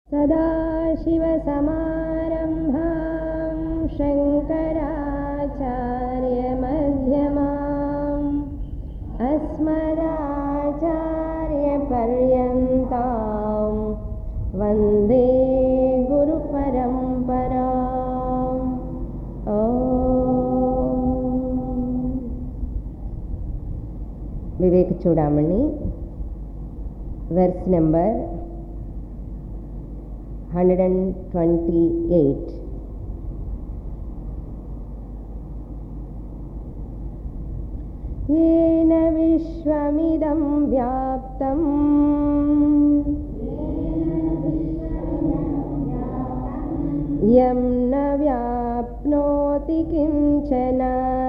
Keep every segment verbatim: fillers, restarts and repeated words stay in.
सदाशिवसमारम्भां शङ्कराचार्यमध्यमाम् अस्मदाचार्यपर्यन्तां वन्दे गुरुपरम्पराम्। विवेक Chudamani verse number one hundred twenty-eight. येन विश्वमिदं व्याप्तं यं न व्याप्नोति किंचन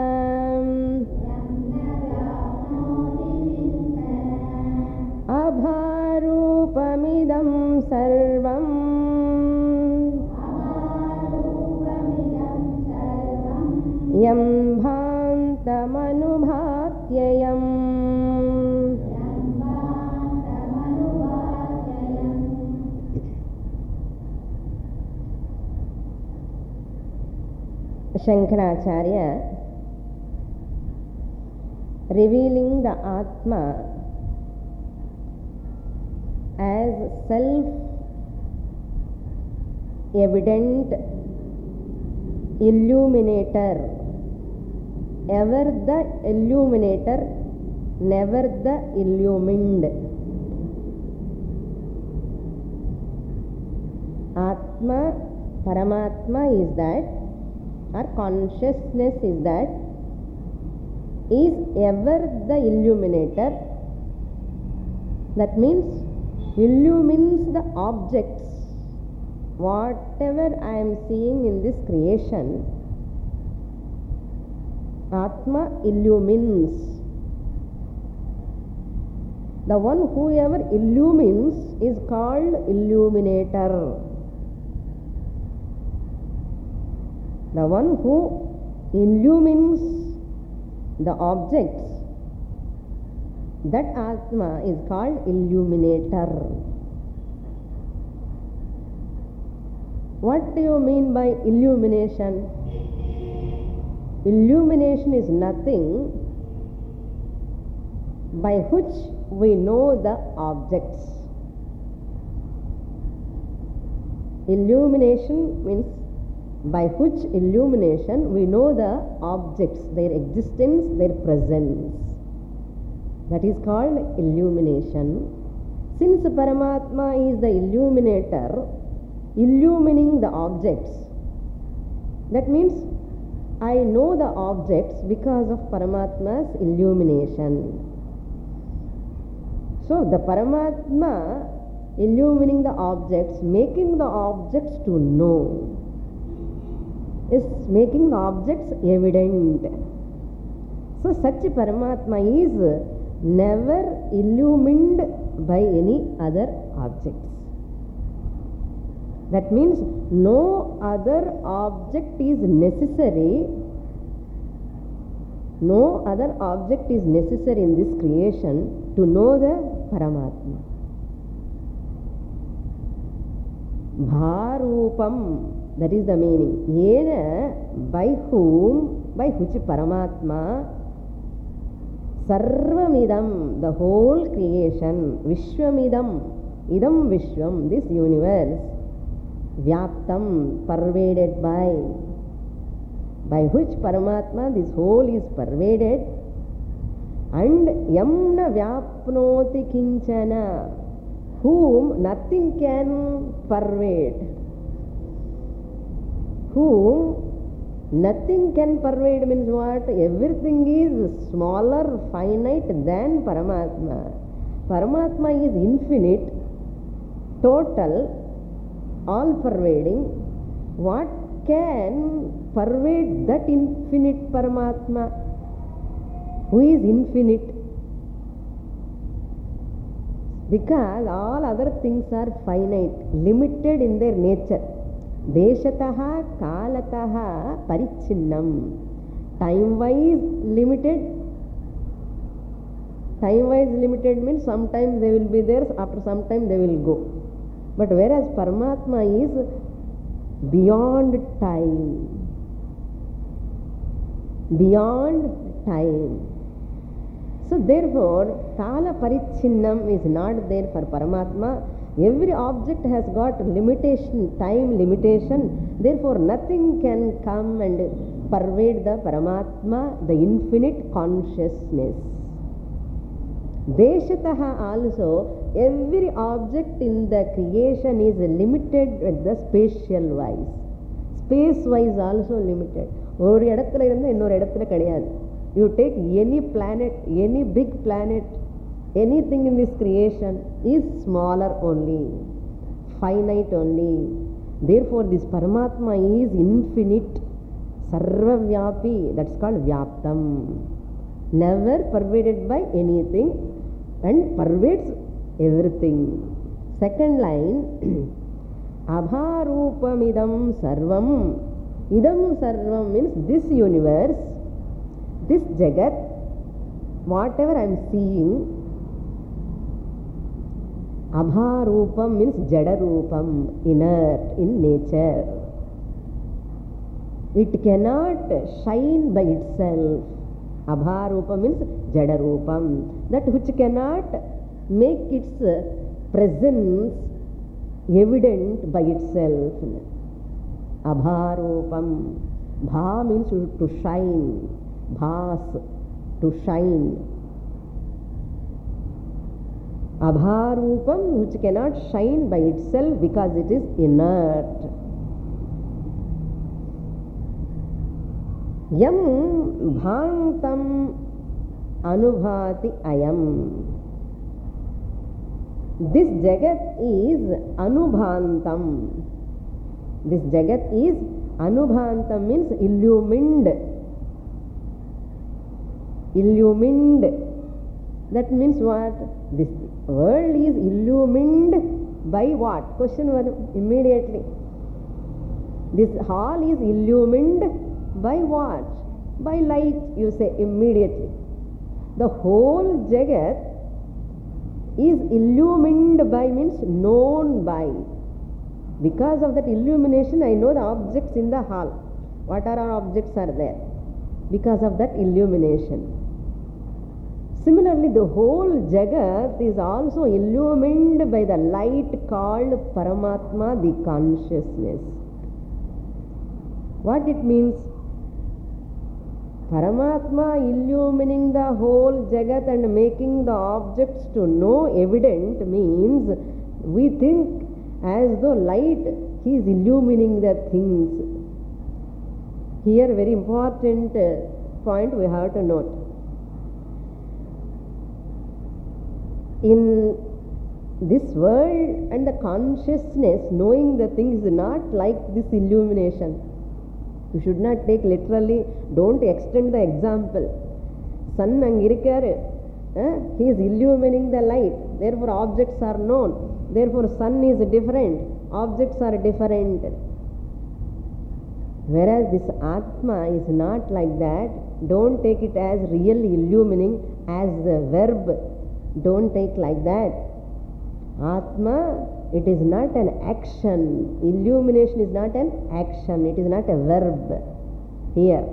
अभारूपमिदं सर्वं यं भान्तमनुभात्ययम्। Shankaracharya revealing the Atma as self-evident illuminator, ever the illuminator, never the illumined. Atma, Paramatma is that, or consciousness is that, is ever the illuminator. That means illumines the objects. Whatever I am seeing in this creation, Atma illumines. The one who ever illumines is called illuminator. The one who illumines the objects, that Atma is called illuminator. What do you mean by illumination? Illumination is nothing by which we know the objects. Illumination means by which illumination we know the objects, their existence, their presence. That is called illumination. Since Paramatma is the illuminator, illumining the objects, that means I know the objects because of Paramatma's illumination. So the Paramatma illumining the objects, making the objects to know, is making the objects evident. So such Paramatma is never illumined by any other objects. That means no other object is necessary, no other object is necessary in this creation to know the Paramatma. Bharupam, that is the meaning. Yena, by whom, by which Paramatma, Sarvamidam, the whole creation, Vishwamidam, Idam Vishwam, this universe, Vyaptam, pervaded by, by which Paramatma this whole is pervaded, and Yamna Vyapnoti Kinchana, whom nothing can pervade, whom nothing can pervade means what? Everything is smaller, finite than Paramatma. Paramatma is infinite, total, all pervading. What can pervade that infinite Paramatma who is infinite? Because all other things are finite, limited in their nature. Deshataha kalataha parichinnam. Time wise limited. Time wise limited means sometimes they will be there, after some time they will go. But whereas Paramatma is beyond time. Beyond time. So therefore, Kala Parichinnam is not there for Paramatma. Every object has got limitation, time limitation. Therefore, nothing can come and pervade the Paramatma, the infinite consciousness. Deshataha also, every object in the creation is limited with the spatial wise. Space wise also limited. ஒரு இடத்துல இருந்தால் இன்னொரு இடத்துல கிடையாது. You take any planet, any big planet, anything in this creation is smaller only, finite only. Therefore, this Paramatma is infinite, Sarvavyapi, that's called Vyaptam. Never pervaded by anything and pervades everything. Second line, Abharupamidam Sarvam. Idam Sarvam means this universe, this Jagat, whatever I am seeing. Abharupam means Jadarupam, inert, in nature. It cannot shine by itself. Abharupam means Jadarupam, that which cannot make its presence evident by itself. Abharupam. Bha means to shine. Bhas, to shine. Abharupam, which cannot shine by itself because it is inert. Yam bhantam anubhati ayam. This Jagat is anubhantam. This Jagat is anubhantam means illumined. Illumined. That means what? This world is illumined by what? Question immediately. This hall is illumined by what? By light, you say immediately. The whole Jagat is illumined by means known by. Because of that illumination, I know the objects in the hall. What are our objects are there? Because of that illumination. Similarly, the whole Jagat is also illumined by the light called Paramatma, the consciousness. What it means? Paramatma illumining the whole Jagat and making the objects to know evident means we think as though light, he is illumining the things. Here very important point we have to note. In this world and the consciousness, knowing the things is not like this illumination. You should not take literally, don't extend the example. Sun angirikkaru, eh? He is illumining the light, therefore objects are known. Therefore sun is different, objects are different. Whereas this Atma is not like that. Don't take it as really illumining as the verb. Don't take like that. Atma, it is not an action. Illumination is not an action. It is not a verb here.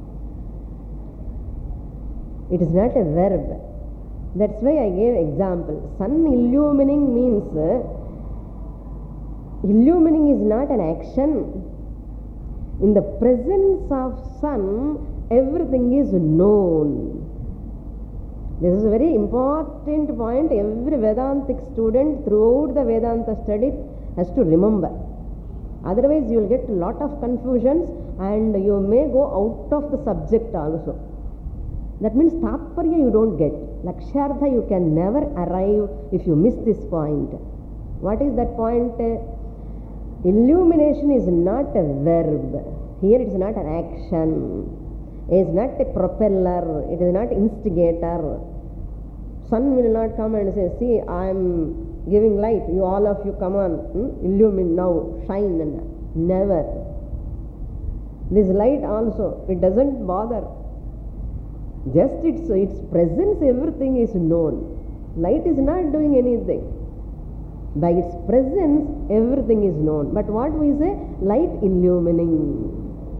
It is not a verb. That's why I gave example. Sun illumining means, uh, illumining is not an action. In the presence of sun, everything is known. This is a very important point. Every Vedantic student throughout the Vedanta study has to remember. Otherwise you will get a lot of confusions and you may go out of the subject also. That means Tatparya you don't get. Lakshyartha you can never arrive if you miss this point. What is that point? Illumination is not a verb. Here it is not an action. It is not a propeller. It is not instigator. Sun will not come and say, see, I am giving light. You all of you come on, hmm? illumine now, shine. Never. This light also, it doesn't bother. Just its, its presence, everything is known. Light is not doing anything. By its presence, everything is known. But what we say? Light illumining.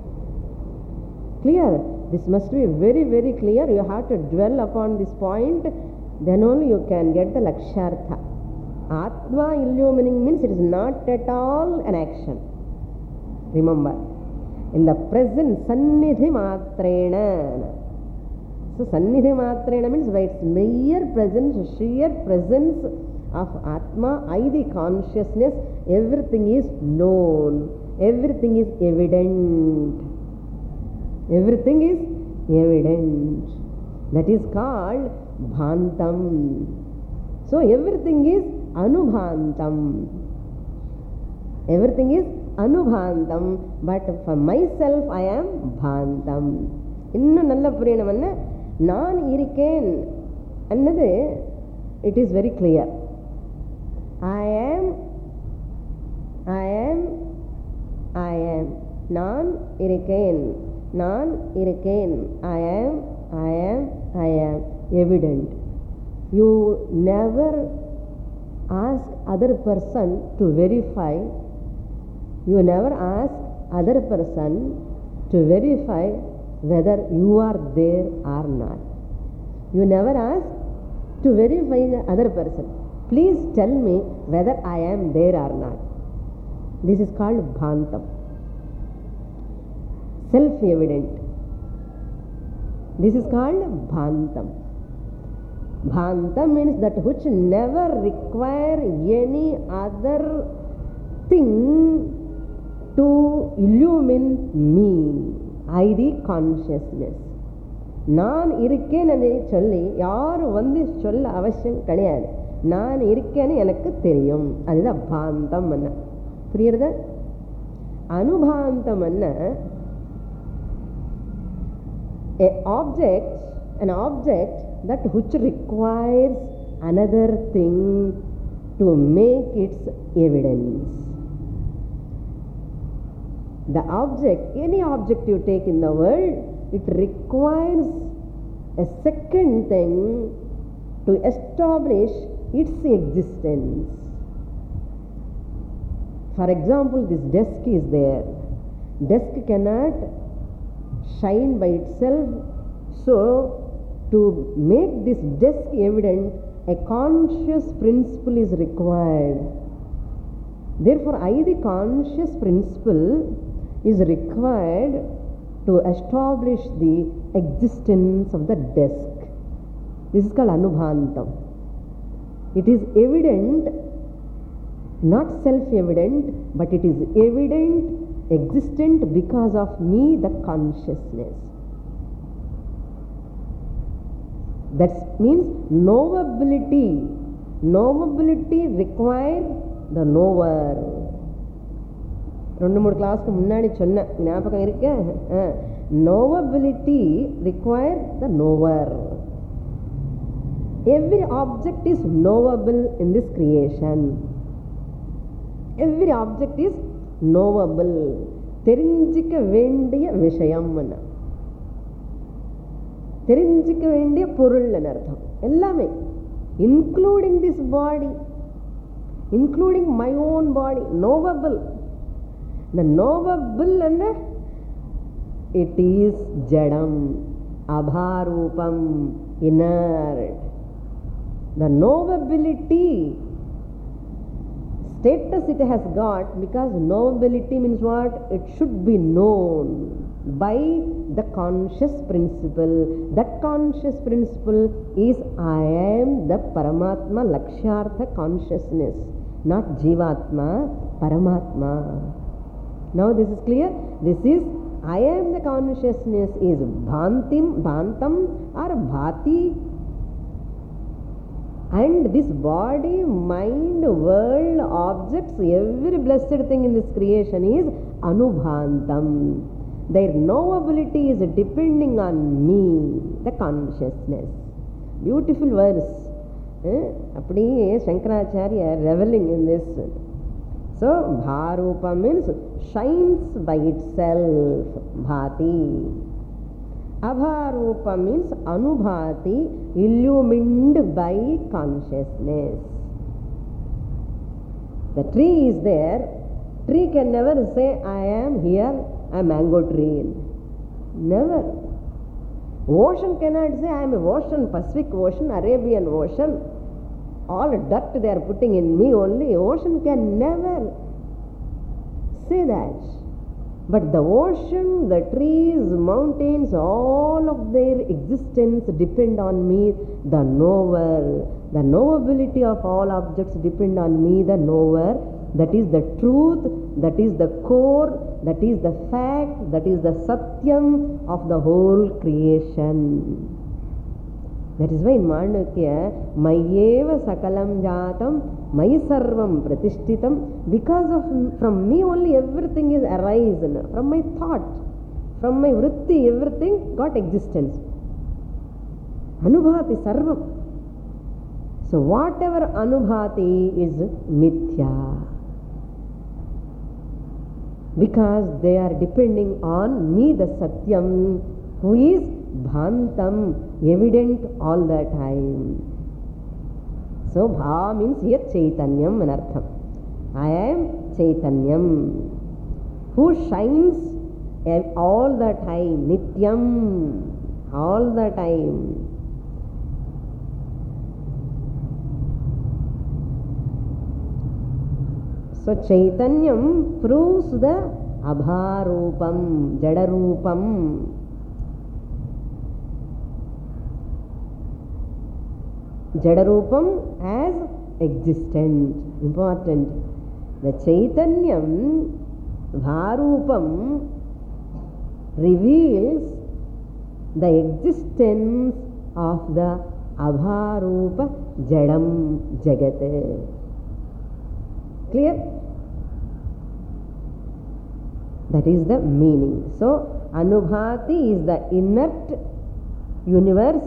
Clear? This must be very, very clear. You have to dwell upon this point. Then only you can get the Lakshartha. Atma illumining means it is not at all an action. Remember, in the present, Sannidhi Matrena. So, Sannidhi Matrena means by its mere presence, sheer presence of Atma, I the consciousness, everything is known, everything is evident. Everything is evident. That is called Bhantam. So everything is Anubhantam. Everything is Anubhantam, but for myself I am Bhantam. Innu nalla puriyanamana naan irukken annadu, it is very clear. I am, I am, I am. Naan irukken. Naan irukken. I am, I am, I am. Evident. You never ask other person to verify. You never ask other person to verify whether you are there or not. You never ask to verify the other person. Please tell me whether I am there or not. This is called Bhantam. Self-evident. This is called Bhantam. Bhantam means that which never require any other thing to illumine me, I the consciousness. நான் இருக்கேன் அதை சொல்லி யாரும் வந்து சொல்ல அவசியம் கிடையாது. நான் இருக்கேன்னு எனக்கு தெரியும். அதுதான் பாந்தம் என்ன. புரியுறதா? அனுபாந்தம் என்ன? A object, an object that which requires another thing to make its evidence. The object, any object you take in the world, it requires a second thing to establish its existence. For example, this desk is there. Desk cannot shine by itself. So, to make this desk evident, a conscious principle is required. Therefore, I, the conscious principle, is required to establish the existence of the desk. This is called Anubhantam. It is evident, not self-evident, but it is evident, existent because of me, the consciousness. That means knowability. Knowability requires the knower. ரெண்டு மூணு கிளாஸ்க்கு முன்னாடி சொன்ன ஞாபகம் இருக்க? Knowability requires the knower. Every object is knowable in this creation. Every object is knowable. தெரிஞ்சிக்க வேண்டிய விஷயம், தெரிஞ்சிக்க வேண்டிய பொருள் அர்த்தம் எல்லாமே, including this body, including my own body, knowable. The knowable and it is jadam, abharupam, inert. The knowability status it has got because knowability means what? It should be known by the conscious principle. That conscious principle is I am the Paramatma Lakshartha consciousness, not Jivatma, Paramatma. Now this is clear. This is I am the consciousness is Bhantim, Bhantam or Bhati. And this body, mind, world, objects, every blessed thing in this creation is Anubhantam. Their knowability is depending on me, the consciousness. Beautiful verse. Appadiye Shankaracharya reveling in this. So, Bharupa means shines by itself, Bhati. Abharupa means Anubhati, illumined by consciousness. The tree is there. Tree can never say, I am here, a mango tree. Never. Ocean cannot say, I am a ocean, Pacific Ocean, Arabian Ocean. All dirt they are putting in me only. Ocean can never say that. But the ocean, the trees, mountains, all of their existence depend on me, the knower. The knowability of all objects depend on me, the knower. That is the truth, that is the core, that is the fact, that is the satyam of the whole creation. That is why in Mandukya, Mayeva Sakalam Jatam, Mayi Sarvam Pratishtitam, because of from me only everything is arisen, from my thought, from my vritti, everything got existence. Anubhati Sarvam. So whatever Anubhati is Mithya. Because they are depending on me, the Satyam, who is Bhantam, evident all the time. So Bha means here Chaitanyam anartham. I am Chaitanyam, who shines all the time, Nityam, all the time. So Chaitanyam proves the Abharupam, Jadarupam. Jadarupam as existent, important. The Chaitanyam, Bharupam, reveals the existence of the Abharupa Jadam Jagat. Clear? That is the meaning. So, Anubhati is the inert universe,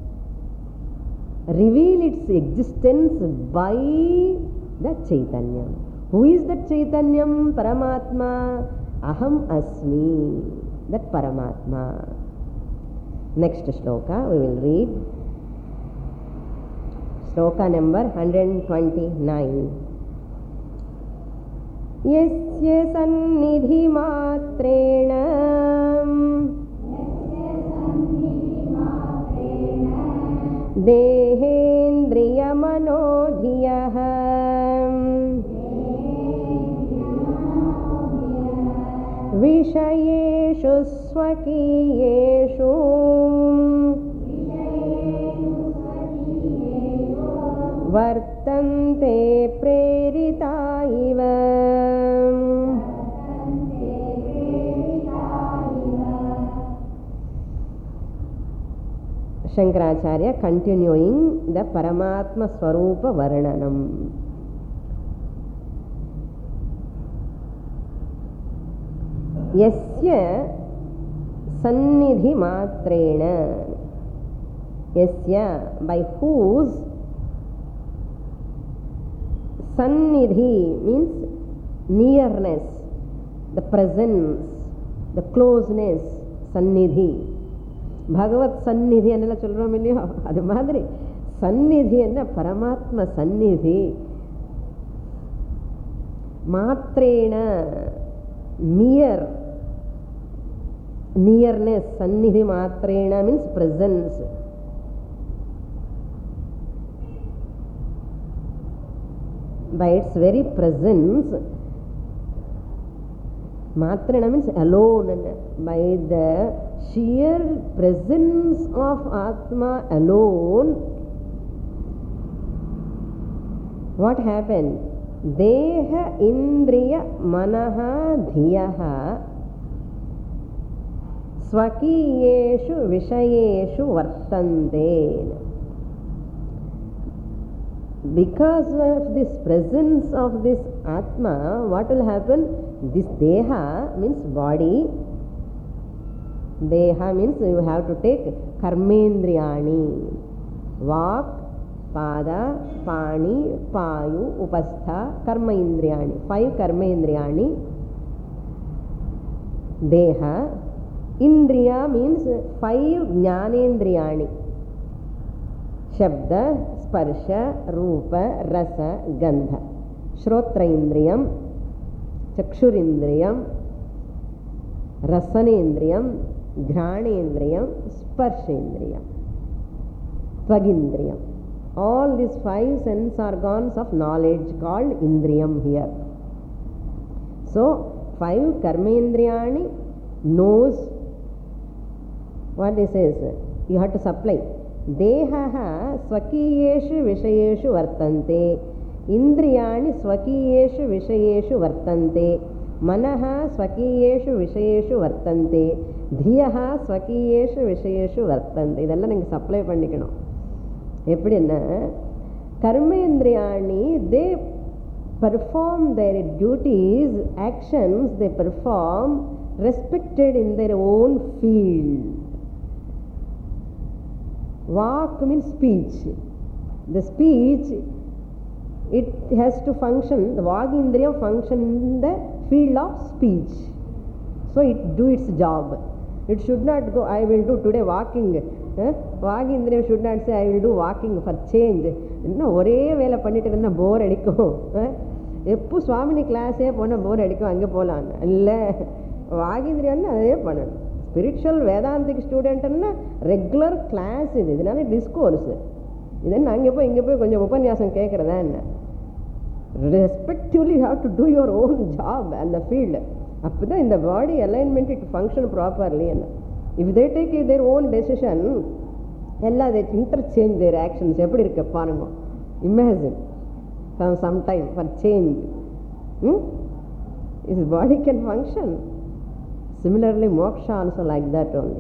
reveal its existence by the Chaitanyam. Who is that Chaitanyam? Paramatma. Aham Asmi. That Paramatma. Next shloka we will read. Shloka number one hundred twenty-nine. Yasya sannidhi matrena dehendriya manodhiyah vishayeshu swakiyeshu vartante prerita iva. Shankaracharya continuing the Paramatma Swarupa Varnanam. Yasya Sannidhi Matrena. Yasya, by whose Sannidhi means nearness, the presence, the closeness, Sannidhi. Bhagavat Sannidhi annella solrom illiyo, adu madri Sannidhi enna Paramatma Sannidhi. Matrena, near, nearness, Sannidhi Matrena means presence. By its very presence, Matrena means alone. By the sheer presence of Atma alone, what happened? Deha Indriya Manaha Dhiyaha Swakiyeshu Vishayeshu Vartante. Because of this presence of this Atma, what will happen? This Deha means body. Deha means you have to take Karmendriyani. Vak, Pada, Pani, Payu, Upastha, Karma Indriyani. Five Karma Indriyani. Deha. Indriya means five Jnanendriyani. Shabda, Sparsha, Rupa, Rasa, Gandha. Shrotraindriyam, Chakshurindriyam, Rasanendriyam, Ghanendriyam, Sparshendriyam, Tvagindriyam. All these five sense organs of knowledge called Indriyam here. So, five Karmendriyani knows what this is. You have to supply. Dehaha swakiyeshu vishayeshu vartante. Indriyani swakiyeshu vishayeshu vartante. Manaha swakiyeshu vishayeshu vartante. Dhiyaha swakiyeshu vishayeshu vartante. Idella ninga supply pannikano. Eppadina Karmendriyani, they perform their duties, actions they perform respected in their own field. Vak means speech. The speech, it has to function, the Vagindriya function in the field of speech. So it do its job. It should not go, I will do today walking. Eh? Vagindriya should not say, I will do walking for change. No, ஒரே வேலை பண்ணிட்டு இருந்தா போர் அடிக்கும். எப்போ சுவாமினி கிளாஸே போனால் போர் அடிக்கும், அங்கே போகலான்னு இல்லை. வாகிந்திரியான்னு அதே பண்ணணும். ஸ்பிரிச்சுவல் வேதாந்திக் ஸ்டூடெண்ட்னா ரெகுலர் கிளாஸ் இது. இதனால டிஸ்கோர்ஸ் இதென்ன அங்கே போய் இங்கே போய் கொஞ்சம் உபன்யாசம் கேட்குறதா என்ன? Respectively have to do your own job அந்த ஃபீல்டு. அப்போ தான் இந்த body alignment it function properly என்ன. If they take their own decision எல்லாம் தே இன்டர்சேஞ்ச் தேர் ஆக்ஷன்ஸ் எப்படி இருக்கு பாருங்க. Imagine some time for change his body can function. Similarly, moksha also like that only.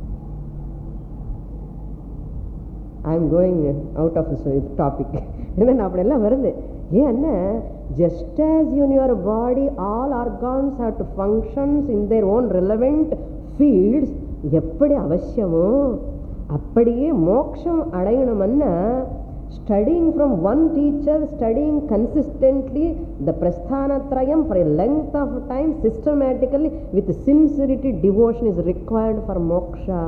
I am going out of this topic. Then appadella varudhu. Yenna, just as in your body all organs have to function in their own relevant fields, eppadi avashyamo appadiye moksham adayanamanna studying from one teacher, studying consistently the prasthanatrayam for a length of time systematically with sincerity, devotion is required for moksha.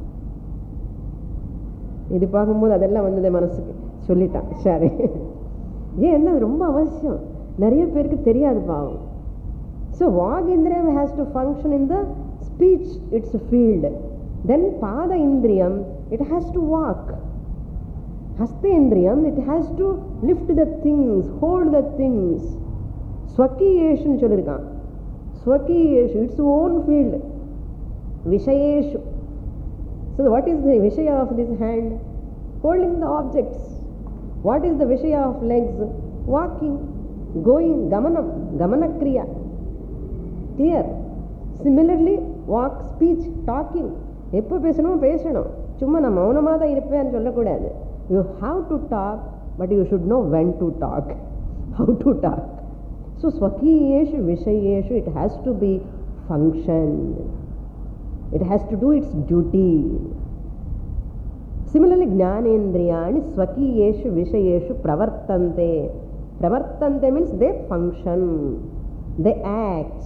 இது பார்க்கும்போது அதெல்லாம் வந்ததே மனசுக்கு சொல்லிட்டான். சரி, ஏன் என்ன ரொம்ப அவசியம், நிறைய பேருக்கு தெரியாது பாவம். ஸோ வாகிந்திரியம் has to function in the speech, its field. Then pada indriyam, it has to walk. Hastendriyam, it has to lift the things, hold the things. Swakiyeshu சொல்லிருக்கான். Swakiyeshu, its own field. Vishayeshu. So what is the Vishaya of this hand? Holding the objects. What is the Vishaya of legs? Walking, going, gamanam, gamanakriya. Clear? Similarly, walk, speech, talking. எப்போ பேசணும் பேசணும், சும்மா நான் மௌனமாக தான் இருப்பேன்னு சொல்லக்கூடாது. You have to talk, but you should know when to talk, how to talk. So swakiyeshu vishayeshu, it has to be function. It has to do its duty. Similarly, jnanendriyani swakiyeshu vishayeshu pravartante. Pravartante means they function, they act.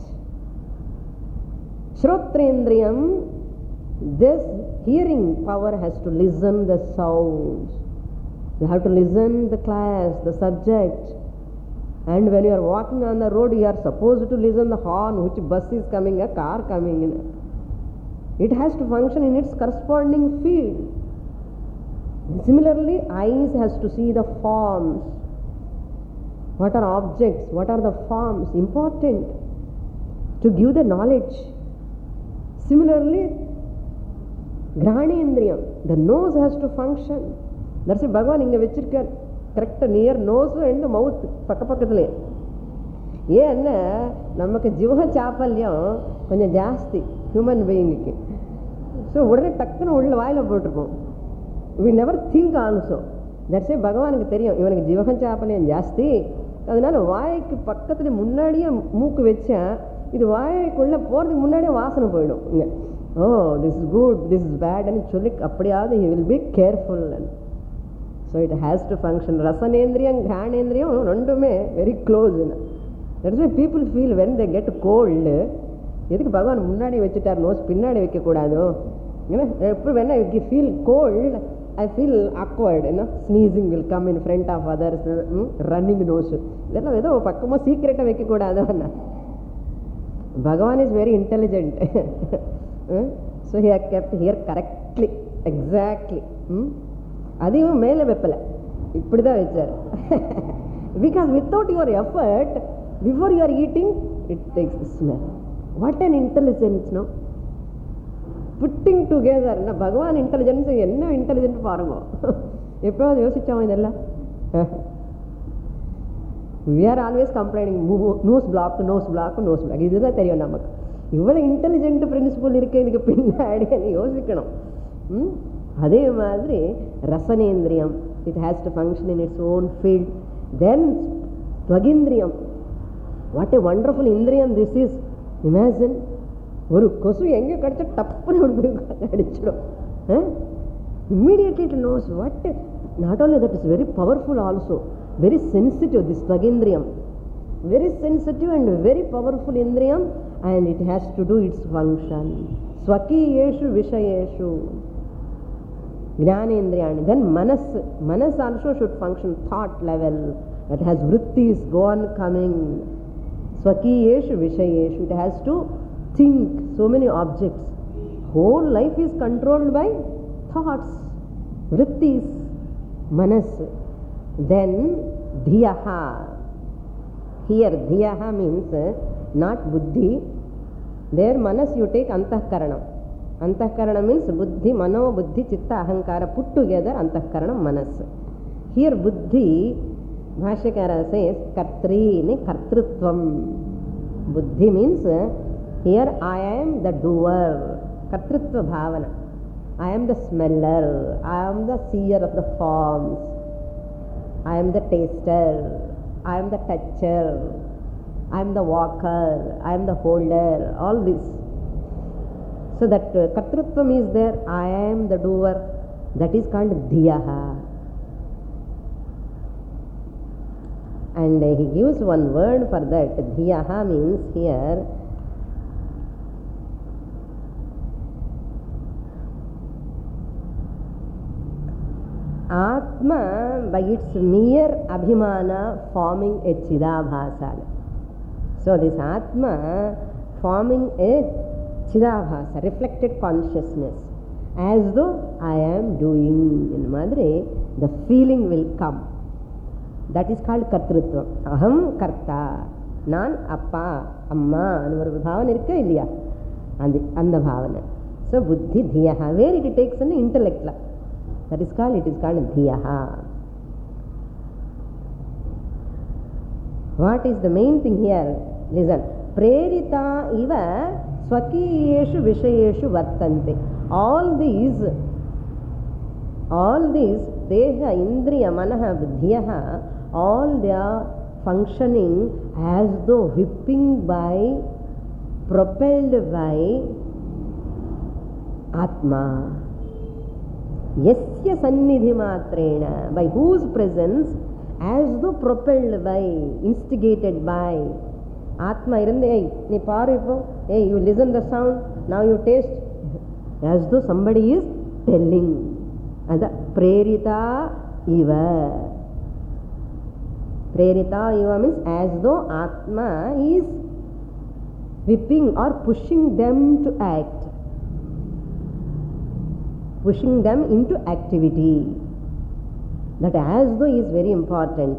Shrotrendriyam, this hearing power has to listen the sounds. You have to listen the class, the subject. And when you are walking on the road, you are supposed to listen the horn, which bus is coming, a car coming in. It has to function in its corresponding field. Similarly, eyes has to see the forms. What are objects? What are the forms? Important to give the knowledge. Similarly, Ghanendriyam, the nose has to function. That's why Bhagavan inga vechirukar correct near nose and mouth pakka pakkathile. ஏன்னா நமக்கு ஜீவ சாப்பல்யம் கொஞ்சம் ஜாஸ்தி human பீயிங்குக்கு. So உடனே டக்குன்னு உள்ள வாயில் போட்டிருப்போம். We never think also. That's a பகவானுக்கு தெரியும் இவனுக்கு ஜீவக சாப்பல்யம் ஜாஸ்தி, அதனால வாய்க்கு பக்கத்தில் முன்னாடியே மூக்கு வச்சா இது வாய்க்குள்ளே போகிறதுக்கு முன்னாடியே வாசனை போயிடும். இங்கே oh this is good, this is பேட்னு சொல்லி அப்படியாவது he will be careful. So it has to function. ரசனேந்திரியம் கிரானேந்திரியம் ரெண்டுமே வெரி க்ளோஸ்னு. That's why people feel when they get cold, எதுக்கு பகவான் முன்னாடி வச்சுட்டார் நோஸ் பின்னாடி வைக்கக்கூடாதோ? ஏன்னா எப்படி வேணா you feel cold I feel awkward, you know, sneezing will come in front of others, hmm? running nose. ಇದೆಲ್ಲ ಏದೋ ಪಕ್ಕಮ್ಮ ಸೀಕ್ರೆಟ್ ವೆಕ್ಕೂಡದು ಅನ್ನ. Bhagavan is very intelligent. So he has kept here correctly, exactly. ಅದಿವ ಮೇಲೆ ಬೆಪ್ಪಲ ಇಪ್ಪಡಿದ ವಿಚಾರ. Because without your effort, before you are eating, it takes the smell. What an intelligence, no? Putting together, na Bhagavan intelligence enna intelligent பாருங்க. எப்போது யோசிச்சோம் இதெல்லாம்? We are always complaining, nose block, nose block, nose block. இதுதான் தெரியும் நமக்கு. இவ்வளவு intelligent principal இருக்கு இதுக்கு பின்னாடி யோசிக்கணும். அதே மாதிரி ரசனேந்திரியம், it has to function in its own field. Then ஸ்வகேந்திரியம், what a wonderful indriyam this is. Imagine, ஒரு கொசு எங்கே கடிச்சா டப்புன்னு அடிச்சிடும். Immediately it knows what. Not only that, is very powerful also, very sensitive, this Swagindriyam. Very sensitive and very powerful Indriyam, and it has to do its function. Swakiyeshu Vishayeshu Jnanendriyani. Then Manas. Manas also should function thought level. It has vrittis, go on coming. Swakiyeshu Vishayeshu. It has to think so many objects. Whole life is controlled by thoughts, vrittis, manas. Then dhiyaha. Here dhiyaha means not buddhi. There manas you take antahkaranam. Antahkarana means buddhi, mano, buddhi, chitta, ahankara put together, antahkaranam, manas. Here buddhi, Bhashyakara says kartrini kartrutvam. Buddhi means here I am the doer, kartrutva bhavana. I am the smeller, I am the seer of the forms, I am the taster, I am the toucher, I am the walker, I am the holder, all this. So that uh, kartrutvam is there, I am the doer, that is called dhiyaha. And uh, he gives one word for that. Dhiyaha means here Atma by its mere abhimana forming a chidabhasa. So this Atma forming a chidabhasa, reflected consciousness, as though I am doing. In Madre, the feeling will come. That is called kartrutva. Aham karta. Nan appa, amma. Anvaru bhavana irukka illaya? And the bhavana. So buddhi dhiyaha. Where it takes an intellect. That is called, it is called dhiyaha. What is the main thing here? Listen. Prerita iva swakiyeshu vishayeshu vartante. All these, all these, deha, indriya, manaha, buddhiyaha, all they are functioning as though whipping by, propelled by Atma. Yasya sannidhi matrena, by whose presence, as though propelled by, instigated by Atma. Irunde, hey, nee paaru ipo, hey, you listen the sound, now you taste, as though somebody is telling. Ada prerita iva. Prerita iva means as though Atma is whipping or pushing them to act. Pushing them into activity. That as though is very important.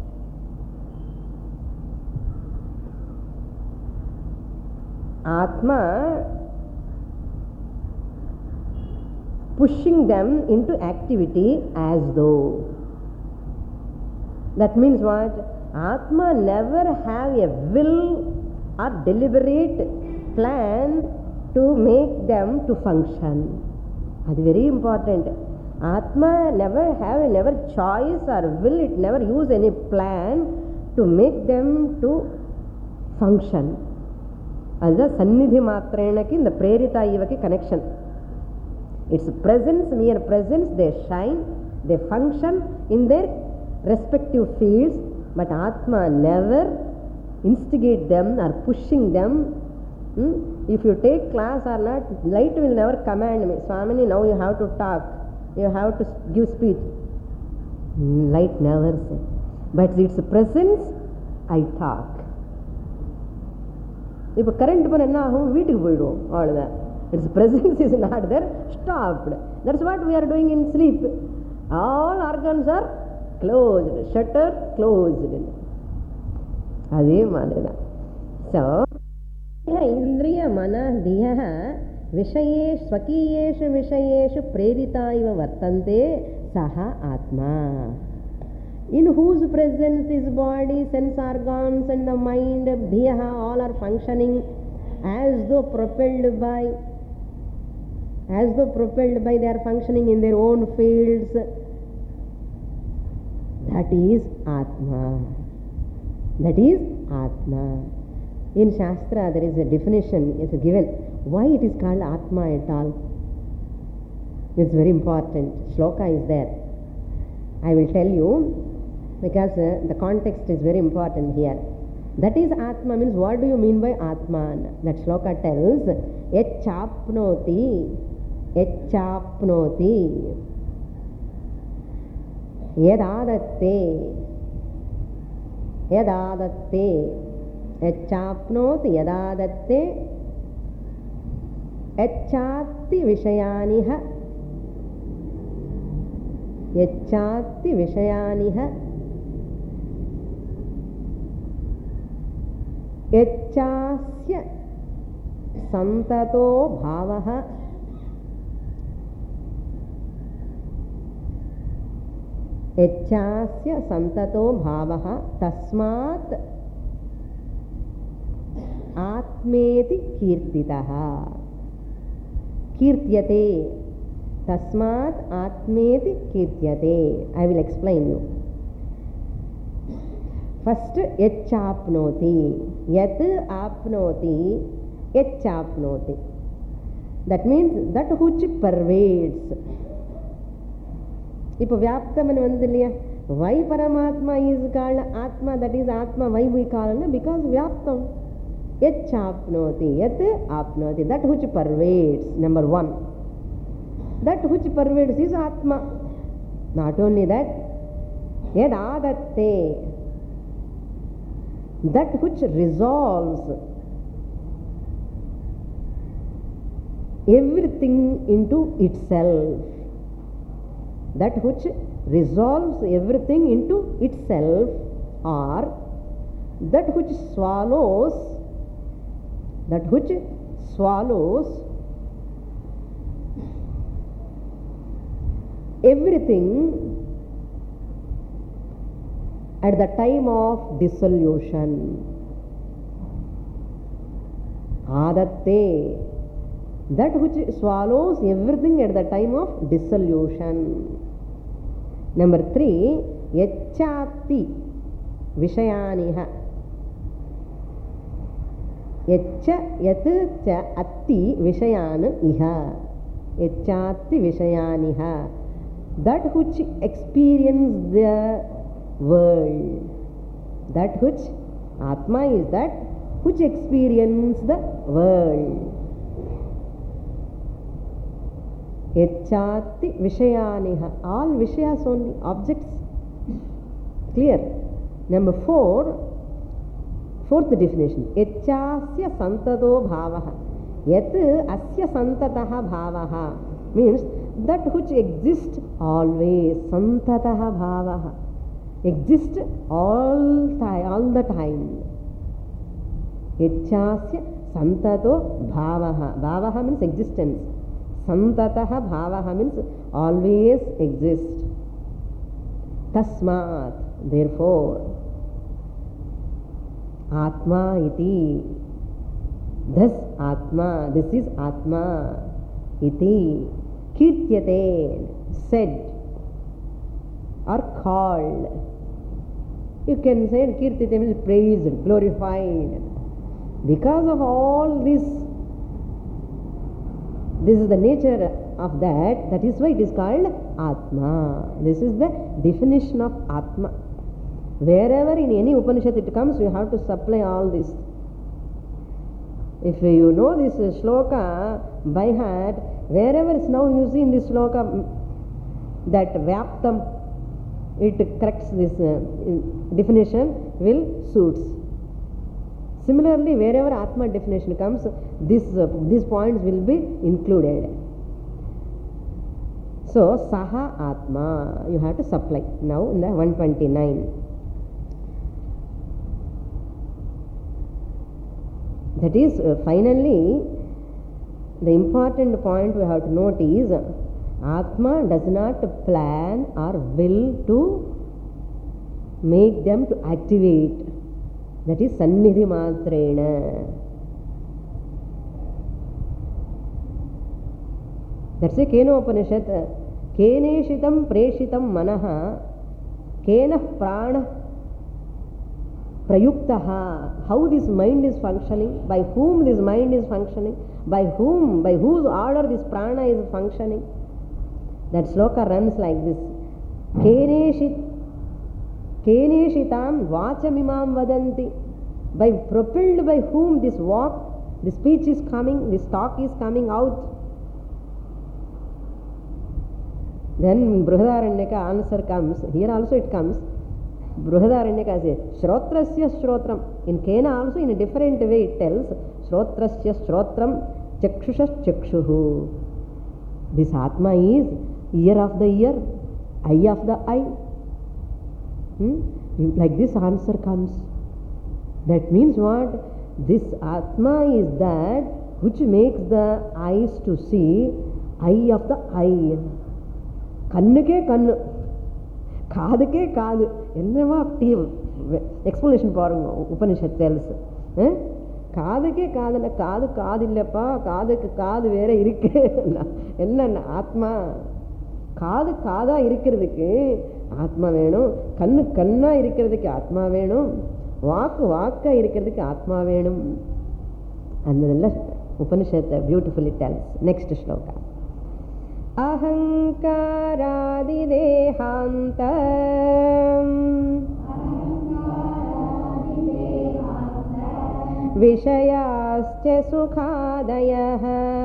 Atma pushing them into activity as though. That means what? Atma never have a will or deliberate plan to make them to function. That's very important. Atma never have, never choice or will, it never use any plan to make them to function. That's the sannidhi matrenaki, in the prerita ivaki connection. Its presence, mere presence, they shine, they function in their respective fields, but Atma never instigate them or pushing them. Hmm? If you take class or not, light will never command me, Swamini, now you have to talk. you have to give speech. Light never say. But its presence, I talk. இப்போ current போன என்ன ஆகும், வீட்டுக்கு போயிடுவோம், அவ்வளோதான். It's presence is not there, stopped. That's what we are doing in sleep. All organs are closed, shutter closed. அதே மாதிரி தான். ஸோ இந்திரிய மன திய விஷயே ஸ்வகீயேஷு விஷயேஷு பிரேரிதா இவ வர்த்தந்தே சஹ ஆத்மா. In whose presence is body, sense organs and the mind, dhiyaha, all are functioning as though propelled by, as though propelled by, they are functioning in their own fields. That is Atma. That is Atma. In Shastra there is a definition, it's given. Why it is called Atma at all? It's very important. Shloka is there. I will tell you, because uh, the context is very important here. That is Atma means, what do you mean by Atman? That shloka tells, Yachapnoti, Yachapnoti, Yadadatte, Yadadatte, Yachapnoti, Yadadatte, Yachati Vishayaniha, Yachati Vishayaniha, Yachasya Santato Bhavaha, Yachasya Santato Bhavaha Tasmat Atmeti Kirtitaha. Kirtyate. Tasmat Atmeti Kirtyate. I will explain you. First, Yachapnoti. Yat apnoti, Yachapnoti. That means that which pervades. இப்போ வியாப்தமன் வந்து இல்லையா, why Paramatma is called Atma, that is Atma, why we call it? Because Vyaptam. Yachapnoti, Yat apnoti, that which pervades, number one. That which pervades is Atma. Not only that, Yad adatte, that which resolves everything into itself. That which resolves everything into itself, or that which swallows, that which swallows everything at the time of dissolution. Adatte, that which swallows everything at the time of dissolution. Number three, Yachati Vishayaniha. Yacha Yat cha Atti Vishayan Iha. Yachati Vishayaniha. That which experience the world. That which Atma is that which experience the world. Yachati Vishayaniha. All Vishayas only, objects. Clear? Number four, fourth definition. Yachasya Santato Bhavaha. Yat Asya Santataha Bhavaha means that which exists always. Santataha Bhavaha. Exists all time, all the time. Yachasya Santato Bhavaha. Bhavaha means existence. Santataha Bhavaha means always exist. Tasmat, therefore, Atma iti. Thus Atma, this is Atma iti. Kirtyate, said or called. You can say Kirtyate means praised, glorified. Because of all this, this is the nature of that, that is why it is called Atma. This is the definition of Atma. Wherever in any Upanishad it comes, you have to supply all this. If you know this shloka by heart, wherever it's now you see in this shloka, that Vyaptam, it corrects this uh, definition, will suits. Similarly, wherever Atma definition comes, this, uh, these points will be included. So, Saha Atma, you have to supply. Now, in the one twenty-nine. That is, uh, finally, the important point we have to note is, Atma does not plan or will to make them to activate. That is Sannidhi Matrena. That's a Kenopanishad. Keneshitam Preshitam Manaha Kena Prana Prayuktaha. How this mind is functioning, by whom this mind is functioning, by whom, by whose order this prana is functioning. That sloka runs like this. Keneshit Keneshitam Vachamimam Vadanti. By propelled by whom this walk, the speech is coming, this talk is coming out. Then Brihadaranyaka answer comes. Here also it comes. Brihadaranyaka says, Shrotrasya Shrotram. In Kena also in a different way it tells, Shrotrasya Shrotram Chakshusha Chakshuhu. This Atma is ear of the ear, eye of the eye. Hmm? Like this answer comes. That means what? This Atma is that which makes the eyes to see, eye of the eye. Kannuke kannu, kaduke kadu. Ennava explanation பாருங்க Upanishad tells. காதுக்கே காதுல காது காது இல்லப்பா, காதுக்கு காது வேற இருக்கு. என்ன ஆத்மா? காது காதா இருக்கிறதுக்கு ஆத்மா வேணும், கண்ணு கண்ணா இருக்கிறதுக்கு ஆத்மா வேணும், வாக்கு வாக்கா இருக்கிறதுக்கு ஆத்மா வேணும். அந்த உபனிஷத்தை பியூட்டிஃபுல்லி டெல்ஸ். நெக்ஸ்ட் ஸ்லோகா. அஹங்காராதி தேஹாந்த விஷயாஸ்ச சுகாதயः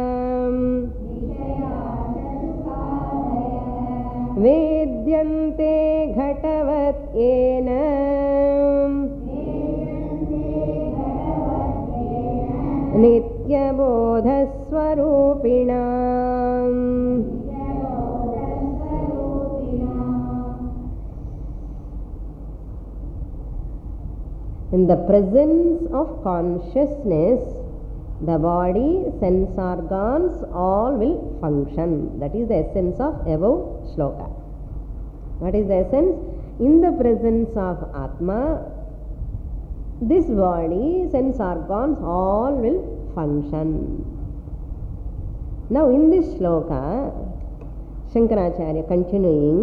வேத்யந்தே கடவத் ஏன நித்யபோதஸ்வரூபிணாம். In the presence of consciousness, the body, sense organs, all will function. That is the essence of above shloka. What is the essence? In the presence of Atma, this body, sense organs, all will function. Now in this shloka, Shankaracharya continuing,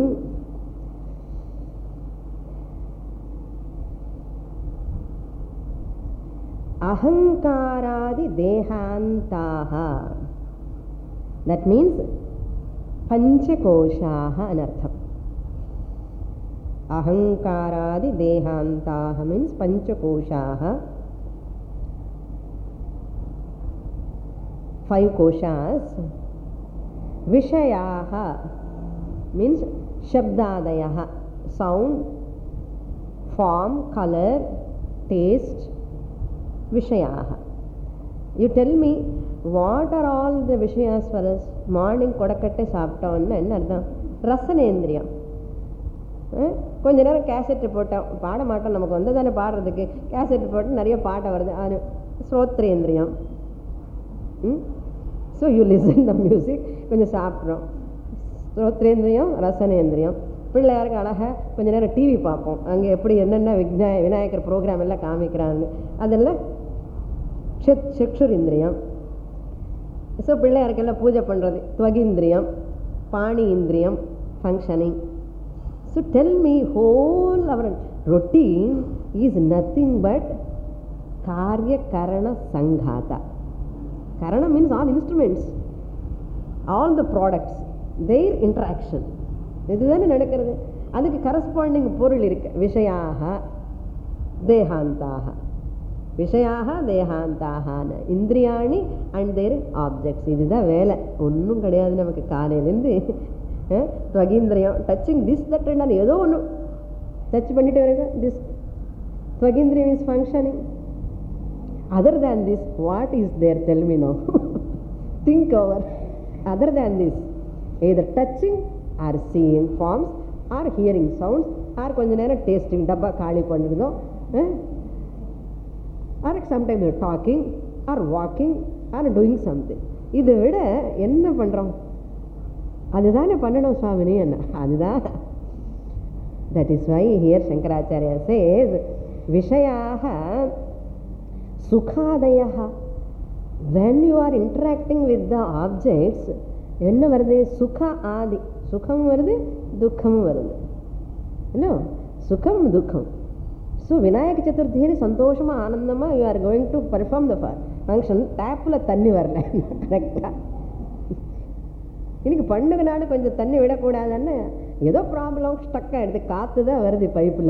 Ahankaradi dehantaha. That means panchakoshaha anartham. Ahankaradi dehantaha means panchakoshaha. Five koshas. Vishayaha means shabdadayaha. Sound, form, color, taste. Vishayaha. You tell me, what are all the Vishayas for us? Morning kodakatte சாப்பிட்டோம்னா என்ன அர்த்தம்? ரசனேந்திரியம். கொஞ்ச நேரம் cassette போட்டோம், பாட மாட்டோம், நமக்கு வந்து தானே பாடுறதுக்கு. கேசட்டு போட்டு நிறைய பாட்டை வருது, அது ஸ்ரோத்ரேந்திரியம். So you listen the music. கொஞ்சம் சாப்பிட்றோம், ஸ்ரோத்ரேந்திரியம், ரசனேந்திரியம். பிள்ளையாருக்கு அழகாக கொஞ்ச நேரம் டிவி பார்ப்போம், அங்கே எப்படி என்னென்ன விக்னா விநாயகர் ப்ரோக்ராம் எல்லாம் காமிக்கிறாங்க, அதெல்லாம் சக்ஷுரிந்திரியம். ஸோ பிள்ளையாருக்கெல்லாம் பூஜை பண்ணுறது துவகிந்திரியம், பாணி இந்திரியம், functioning. So tell me, whole our routine is nothing but காரிய கரண சங்காதா. கரணம் means all instruments, all the products, their interaction. இதுதானே நடக்கிறது. அதுக்கு கரஸ்பாண்டிங் பொருள் இருக்கு. விஷயாக தேகாந்தாக, விஷயாக தேகாந்தாக, இந்திரியாணி அண்ட் தேர் ஆப்ஜெக்ட்ஸ். இதுதான் வேலை, ஒன்றும் கிடையாது நமக்கு. காலையிலேருந்து துவகீந்திரியம் டச்சிங் திஸ் தட் அண்ட் ஏதோ ஒன்று டச் பண்ணிட்டு வருங்க. திஸ் துவகீந்திரியம் is functioning. Other than this what is there tell me no. Think over. Other than this either touching or seeing forms or hearing sounds or கொஞ்ச நேரம் tasting டப்பா காலி பண்ணிருந்தோம், or sometimes talking or walking or doing something. இதை விட என்ன பண்ணுறோம்? அதுதானே பண்ணணும் சுவாமினி என்ன. அதுதான். That is why here Shankaracharya chase விஷயாக சுகாதயா. when you are interacting with the objects என்ன வருது? சுக ஆதி. சுகம் வருது, துக்கம் வருது. என்ன சுகம் துக்கம். ஸோ விநாயக சதுர்த்தின்னு சந்தோஷமாக ஆனந்தமாக you are going to perform the function. டேப்பில் தண்ணி வரல கரெக்டாக. இன்னைக்கு பண்டுக நாடு கொஞ்சம் தண்ணி விடக்கூடாதுன்னு ஏதோ ப்ராப்ளம் ஸ்டக் ஆகிடுது. காற்று தான் வருது பைப்பில்.